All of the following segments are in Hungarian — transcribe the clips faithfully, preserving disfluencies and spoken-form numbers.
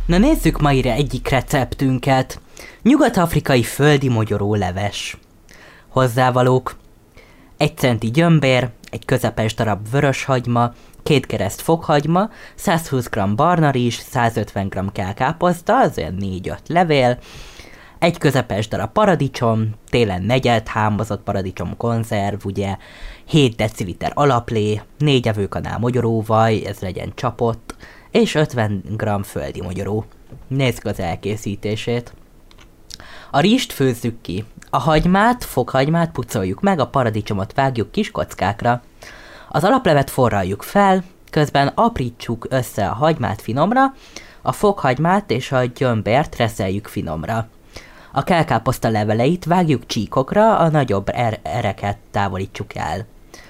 Na nézzük ma ide egyik receptünket. Nyugat-afrikai földi mogyoró leves. Hozzávalók: egy centi gyömbér, egy közepes darab vöröshagyma, két kereszt fokhagyma, százhúsz gramm barna rizs, százötven gramm kelkáposzta, azért négy-öt levél, egy közepes darab paradicsom, télen negyed hámozott paradicsom konzerv, ugye, hét deciliter alaplé, négy evőkanál mogyoróvaj, ez legyen csapott, és ötven gramm földi mogyoró. Nézzük az elkészítését. A rizst főzzük ki. A hagymát, fokhagymát pucoljuk meg, a paradicsomot vágjuk kis kockákra. Az alaplevet forraljuk fel, közben aprítsuk össze a hagymát finomra, a fokhagymát és a gyömbért reszeljük finomra. A kelkáposzta leveleit vágjuk csíkokra, a nagyobb er- ereket távolítsuk el.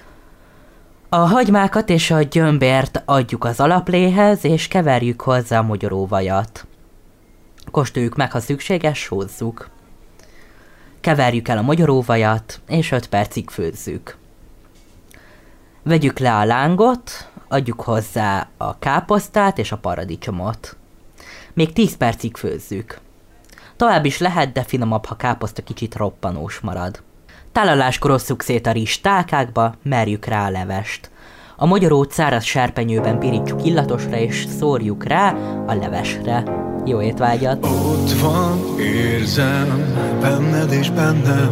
A hagymákat és a gyömbért adjuk az alapléhez, és keverjük hozzá a mogyoróvajat. Kóstoljuk meg, ha szükséges, sózzuk. Keverjük el a mogyoróvajat, és öt percig főzzük. Vegyük le a lángot, adjuk hozzá a káposztát és a paradicsomot. Még tíz percig főzzük. Tovább is lehet, de finomabb, ha káposzta kicsit roppanós marad. Tálaláskor osszuk szét a rizs tálkákba, merjük rá a levest. A mogyorót száraz serpenyőben pirítsuk illatosra, és szórjuk rá a levesre. Jó étvágyat! Ott van, érzem, benned és bennem,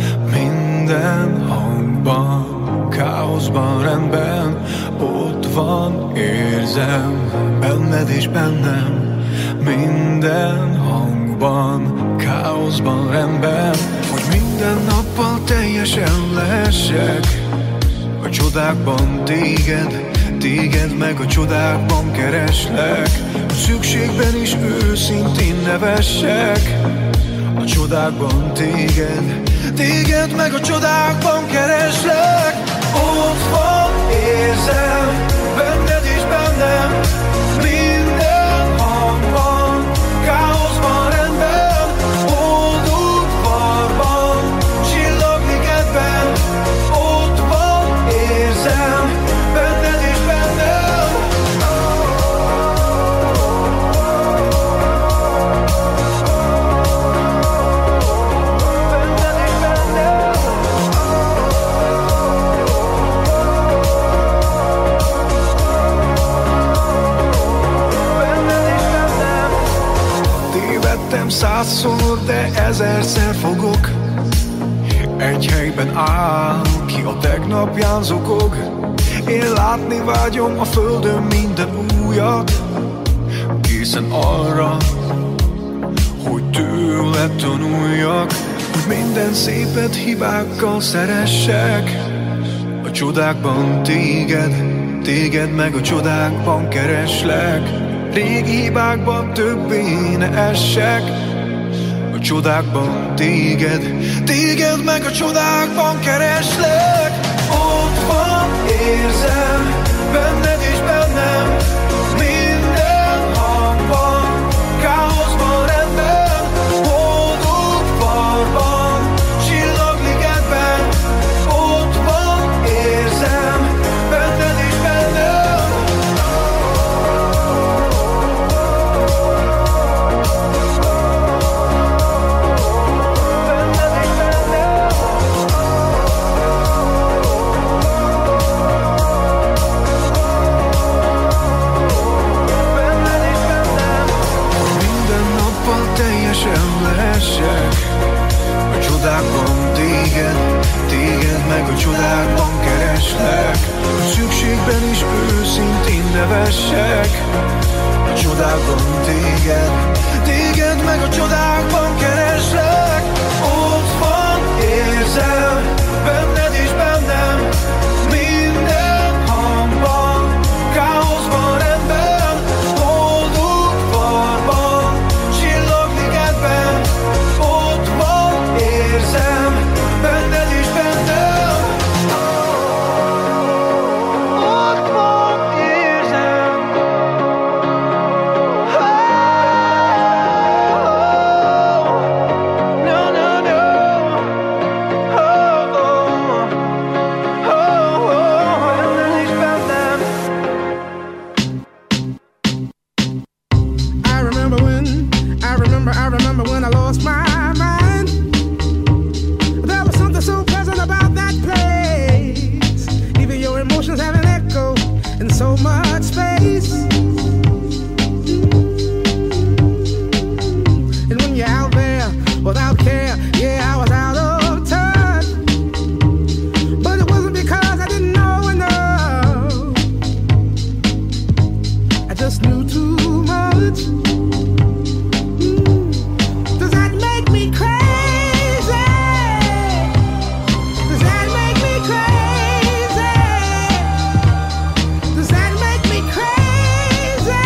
minden hangban, káoszban, rendben. Ott van, érzem, benned és bennem, minden hangban, káoszban, rendben. Hogy minden nappal teljesen lehessek a csodákban téged, téged meg a csodákban kereslek. A szükségben is őszintén nevessek a csodákban téged, téged meg a csodákban kereslek. Ott van, érzem, benned és bennem, minden hangban, káoszban, rendben. Boldog varban, csillagligedben. Ott van, érzem, benned és bennem. Benned és bennem. Benned és bennem. Tévedtem százszor, de ezerszer fogok. Egy helyben áll, ki a tegnapján zokog. Én látni vágyom a földön minden újat, készen arra, hogy tőled tanuljak. Hogy minden szépet hibákkal szeressek a csodákban téged, téged meg a csodákban kereslek. Régi hibákban többé ne essek a csodákban téged, téged meg a csodákban kereslek. Ott van, érzem, benned és bennem, minden hangban, káoszban, rendben. Boldog varban, csillagligedben. Ott van, érzem, benned és bennem. A csodákban téged, téged meg a csodákban kereslek. A szükségben is őszintén nevessek a csodákban téged, téged meg a csodákban kereslek. Ott van, érzem, benned és bennem, minden hangban, káoszban, rendben. Boldog varban, csillagligedben. Ott van, érzem, benned és bennem. Ott van, érzem. Oh, no, no, no. Oh, oh. much space. And when you're out there without care, yeah, I was out of touch. But it wasn't because I didn't know enough. I just knew too much. Mm. Does that make me crazy? Does that make me crazy? Does that make me crazy?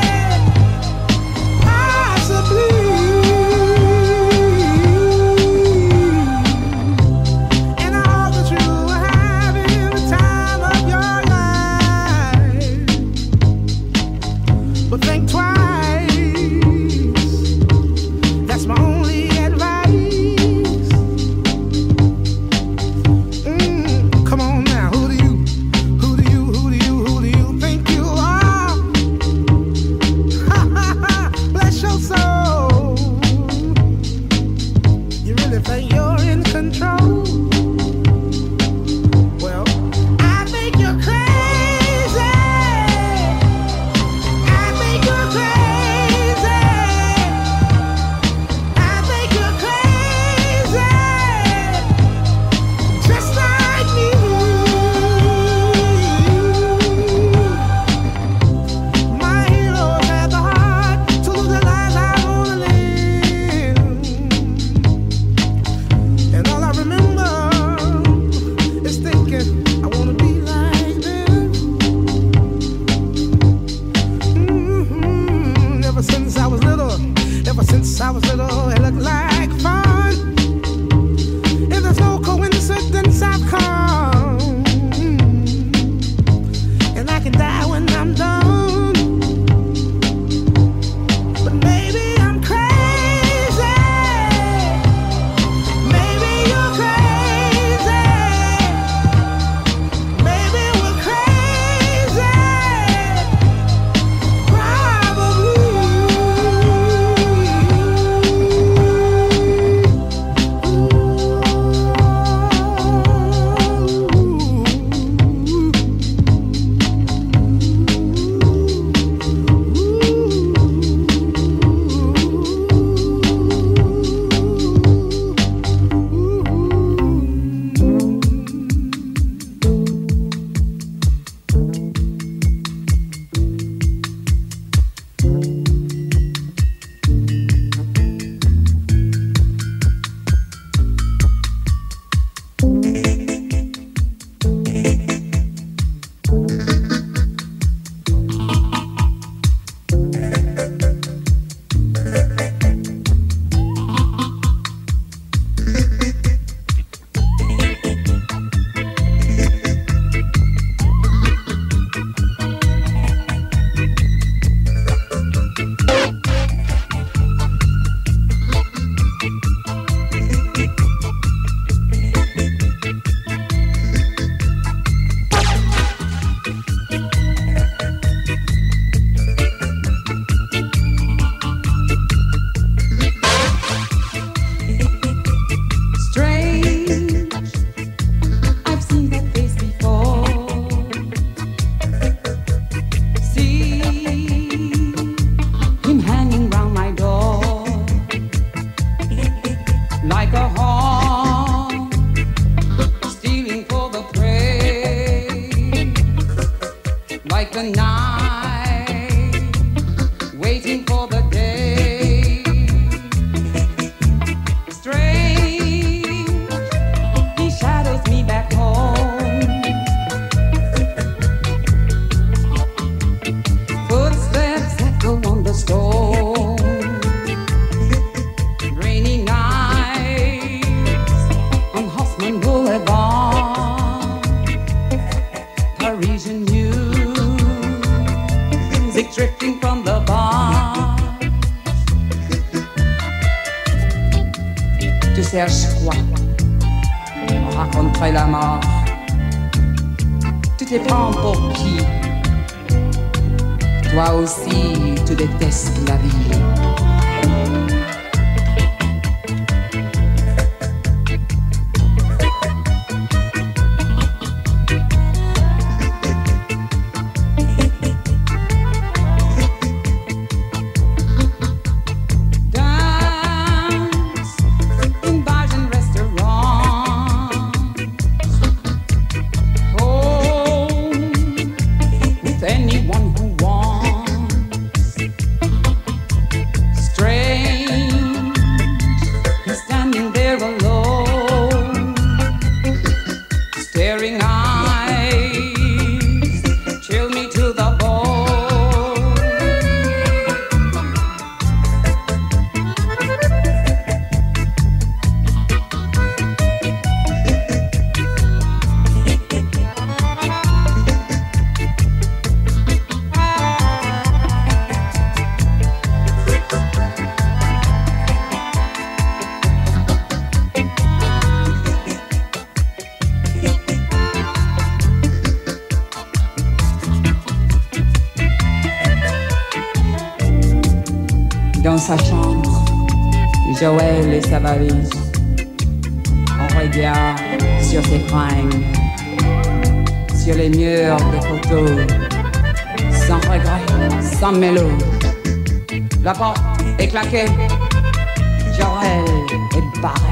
Possibly. And I hope that you are having the time of your life. But think twice. That's my only advice. Mm, come on now, who do you, who do you, who do you, who do you think you are? Ha ha ha! Bless your soul. You really think you're in control? Well, I think you're crazy. I think you're crazy. I think you're crazy. Just like me. My heroes had the heart to live the lives I wanna live. And all I remember is thinking I wanna be like them. Mhm. Ever since I was little, ever since I was little, it looked like fun. If there's no coincidence, I've come. And I can die when I'm done. But maybe I'm crazy. Maybe you're crazy. Maybe we're crazy. cherches quoi? On raconterait la mort. Tu te prends pour qui? Toi aussi, tu détestes la vie. one who wants. Strange, he's standing there alone, staring eyes chill me to the bone. Dans sa chambre, Joël et sa valise, on regarde sur ses fringues, sur les murs de photos, sans regret, sans mélo. La porte est claquée, Joël est barré.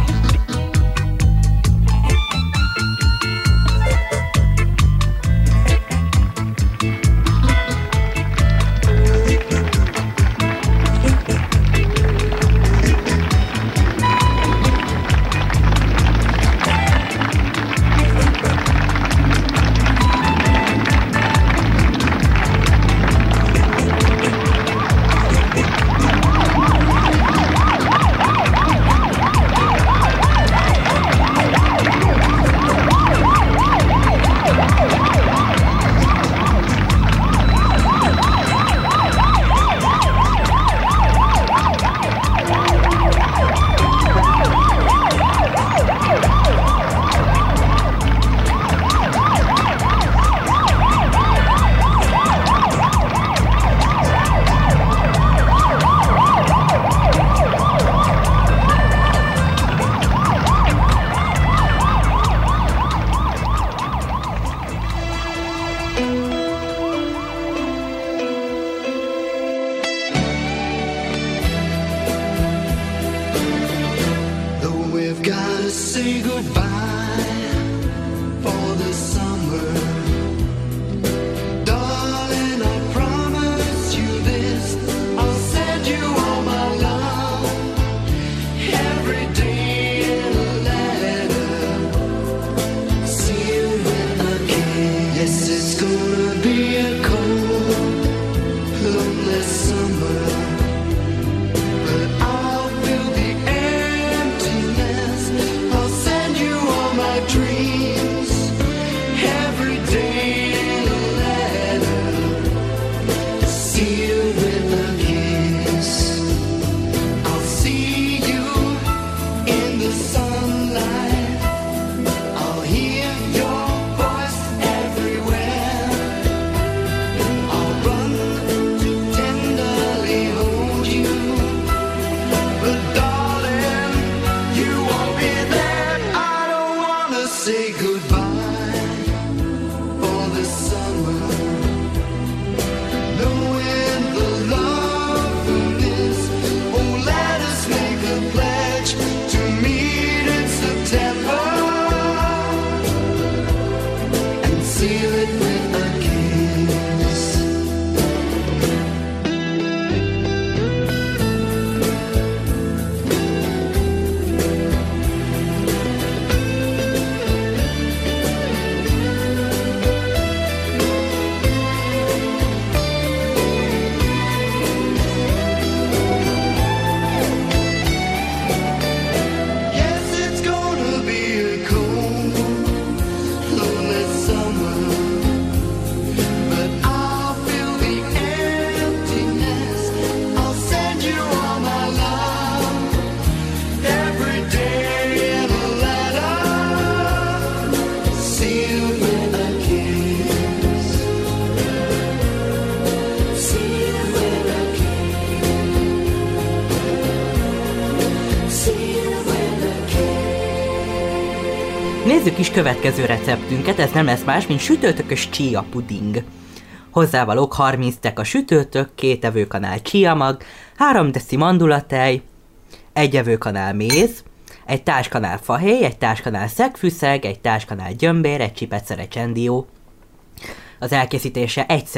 Nézzük is következő receptünket, ez nem lesz más, mint sütőtökös chia puding. Hozzávalók harminc deka sütőtök, két evőkanál chia mag, három deci mandulatej, egy evőkanál méz, egy társkanál fahéj, egy társkanál szegfűszeg, egy társkanál gyömbér, egy csipetszere csendió. Az elkészítése egyszerű,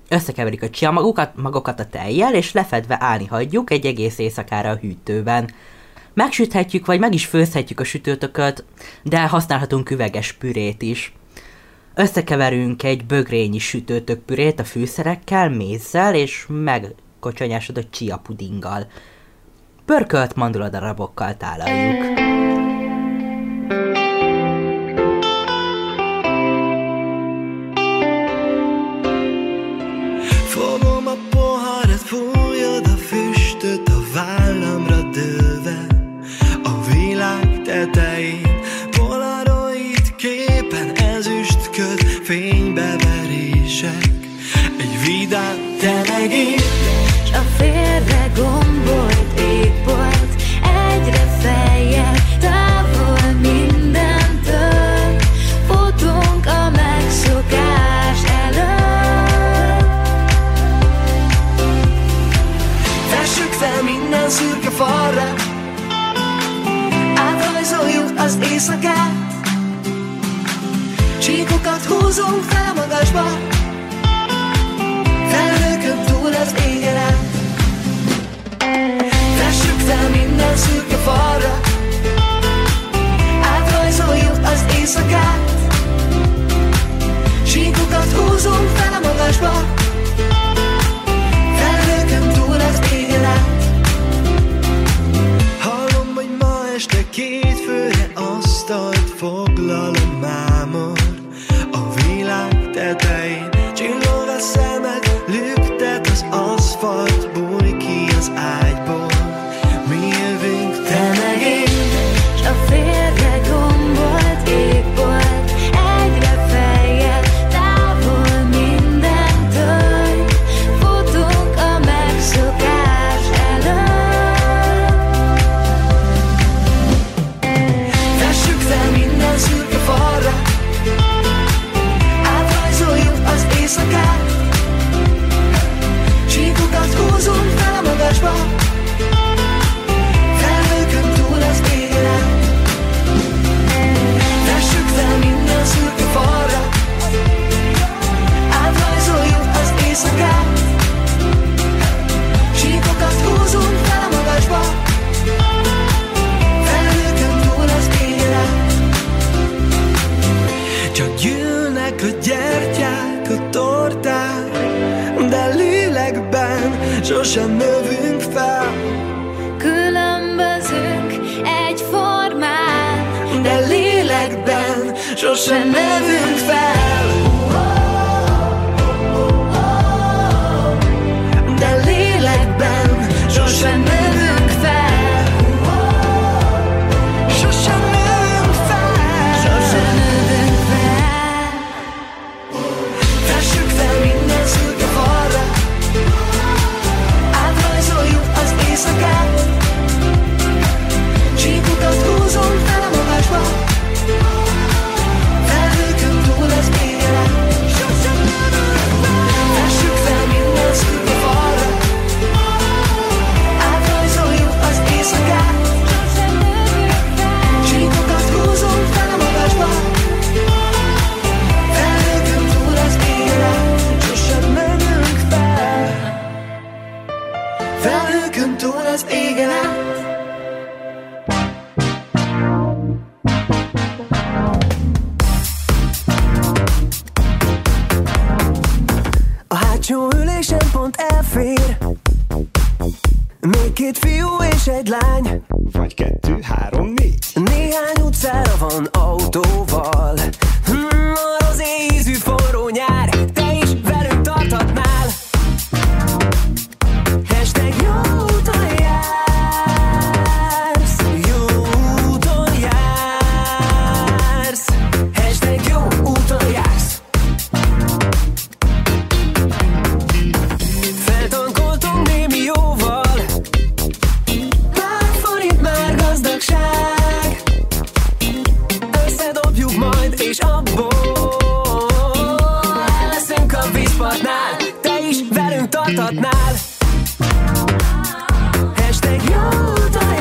Összekeverik a chia magokat, magokat a tejjel, és lefedve állni hagyjuk egy egész éjszakára a hűtőben. Megsüthetjük, vagy meg is főzhetjük a sütőtököt, de használhatunk üveges pürét is. Összekeverünk egy bögrényi sütőtök pürét a fűszerekkel, mézzel és megkocsonyásodott chia pudinggal. Pörkölt manduladarabokkal tálaljuk. Fogom a poharat, fújod a füstöt a vállamra dőlve, a világ tetején polaroid képen ezüstköd, fénybe verések, egy vidám te megint. S a félre gombolt égbolt egyre feljebb, távol mindentől, futunk a megszokás előtt. Fessük fel minden szürke falra, átrajzoljuk az éjszakát, csíkokat húzunk fel magasba, felhőkön túl az égen át. Fessük fel minden szürke falra, átrajzoljuk az éjszakát, csíkokat húzunk fel a magasba, felhőkön túl az égen át. Hallom, hogy ma este két főre asztalt foglal a mámor, a világ tetején csillog a szemed, lüktet az aszfalt, bújj ki az ágyból, mi jövünk te meg én. S a félre gombolt égbolt egyre feljebb, távol mindentől, futunk a megszokás előtt. Fessük fel minden szürke falra, átrajzoljuk az éjszakát, csíkokat húzunk fel a magasba, felhőkön túl az égen át. Fessük fel minden szürke falra, átrajzoljuk az éjszakát, csíkokat húzunk fel a magasba, felhőkön túl az égen át. Csak gyűlnek a gyertyák, a torták, de lélekben sosem növünk fel. Különbözünk egyformán, De lélekben sosem növünk fel. De lélekben sosem növünk fel. Sosem növünk fel. sosem növünk fel. Fessük fel minden szürke falra, átrajzoljuk az éjszakát, csíkokat húzunk fel a magasba, felhőkön túl az égen át. Fessük fel minden szürke falra, átrajzoljuk az éjszakát, csíkokat húzunk fel a magasba, felhőkön túl az égen át. Sosem növünk fel. Felhőkön túl az égen át. A hátsó ülésen pont elfér még két fiú és egy lány, Vagy kettő, három, négy. néhány utcára van autóval. hmm, A rozé ízű forró nyár, te is velünk tarthatnál. Hashtag jó úton jársz, jó úton jársz. Hashtag jó úton jársz. Feltankoltunk némi jóval, pár forint már gazdagság. Összedobjuk majd és abból leszünk a vízpartnál, te is velünk tarthatnál. Hashtag jó úton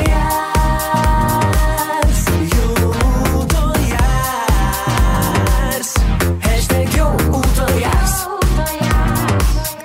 jársz, jó úton jársz. Hashtag jó úton jársz.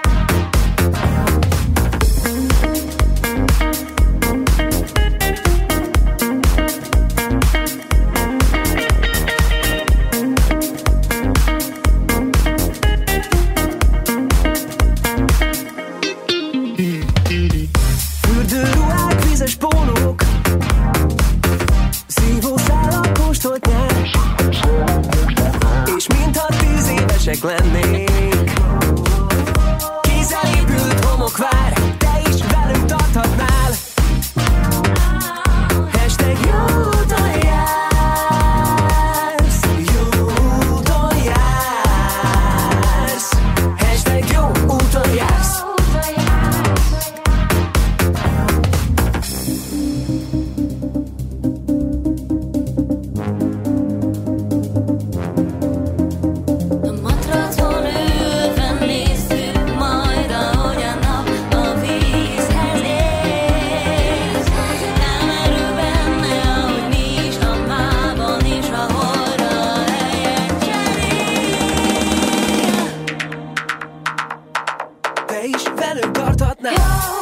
te is velünk tarthatnál.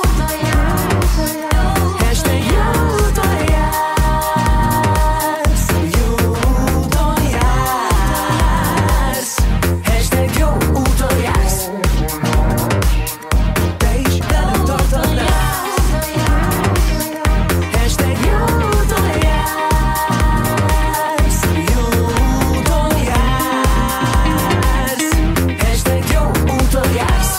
Hashtag jó úton jársz, jó úton jársz. Hashtag jó úton jársz, te is velünk tarthatnál. Hashtag jó úton jársz, jó úton jársz. Hashtag jó úton jársz.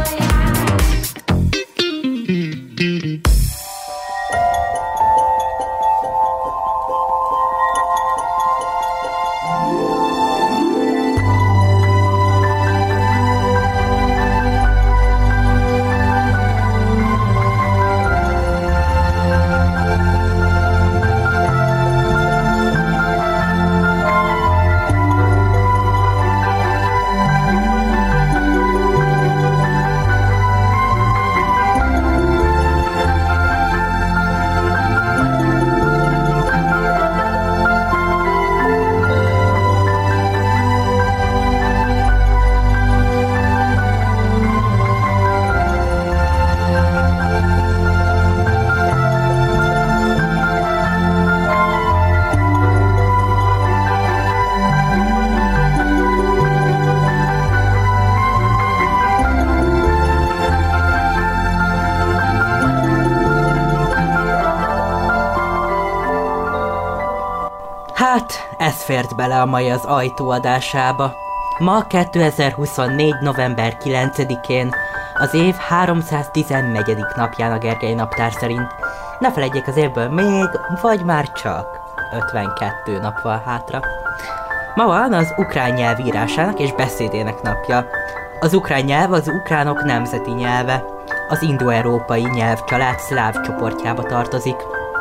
Hát, ez fért bele a mai az ajtóadásába. Ma kétezer-huszonnégy. november kilencedikén, az év háromszáztizennegyedik napján a Gergely naptár szerint. Ne feledjék, az évből még, vagy már csak ötvenkettő nap van hátra. Ma van az ukrán nyelv írásának és beszédének napja. Az ukrán nyelv az ukránok nemzeti nyelve. Az indo-európai nyelvcsalád szláv csoportjába tartozik.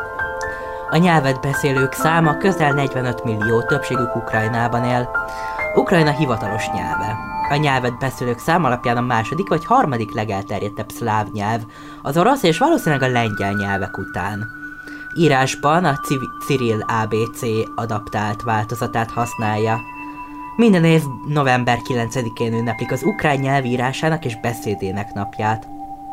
A nyelvet beszélők száma közel negyvenöt millió, többségük Ukrajnában él. Ukrajna hivatalos nyelve. A nyelvet beszélők szám alapján a második vagy harmadik legelterjedtebb szláv nyelv, az orosz és valószínűleg a lengyel nyelvek után. Írásban a Cirill á bé cé adaptált változatát használja. Minden év november kilencedikén ünneplik az ukrán nyelv írásának és beszédének napját.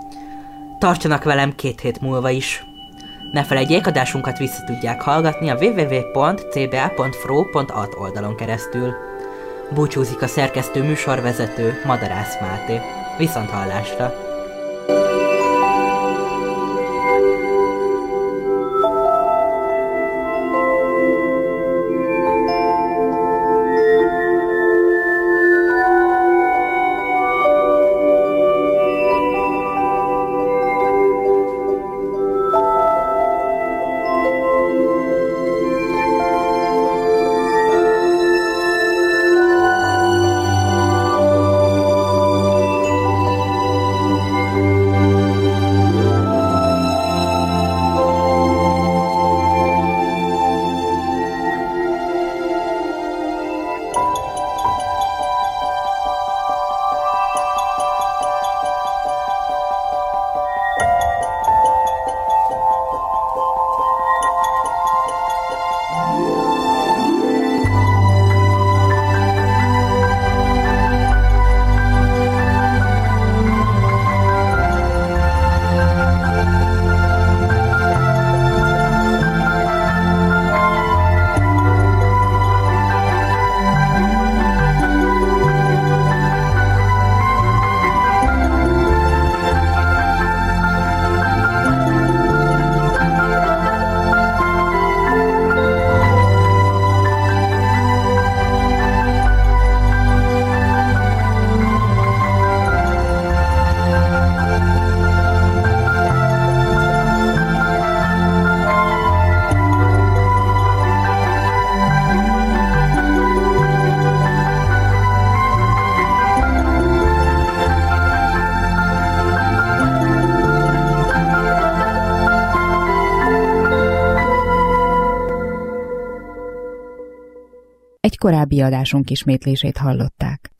Tartsanak velem két hét múlva is. Ne felejtjék, adásunkat vissza tudják hallgatni a double-u double-u double-u pont c b a pont f r o pont a t oldalon keresztül. Búcsúzik a szerkesztő műsorvezető Madarász Máté. Viszont hallásra! Egy korábbi adásunk ismétlését hallották.